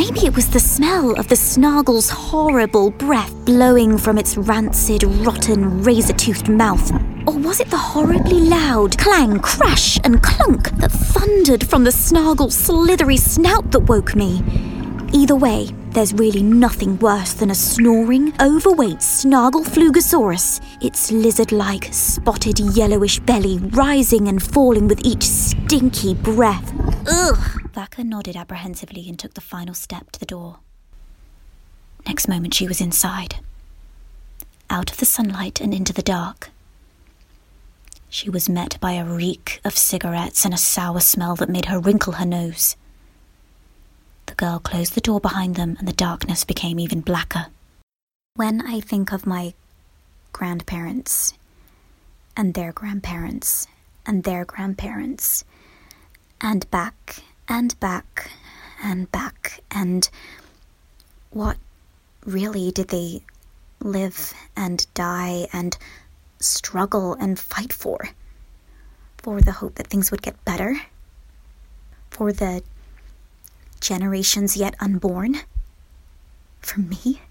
Maybe it was the smell of the Snargle's horrible breath blowing from its rancid, rotten, razor-toothed mouth. Or was it the horribly loud clang, crash, and clunk that thundered from the Snargle's slithery snout that woke me? Either way, there's really nothing worse than a snoring, overweight Snargleflugosaurus, its lizard-like, spotted yellowish belly rising and falling with each stinky breath. Ugh! Vaca nodded apprehensively and took the final step to the door. Next moment she was inside. Out of the sunlight and into the dark. She was met by a reek of cigarettes and a sour smell that made her wrinkle her nose. The girl closed the door behind them and the darkness became even blacker. When I think of my grandparents, and their grandparents, and their grandparents, and back, and back, and back, and what really did they live and die and struggle and fight for? For the hope that things would get better? For the generations yet unborn? For me?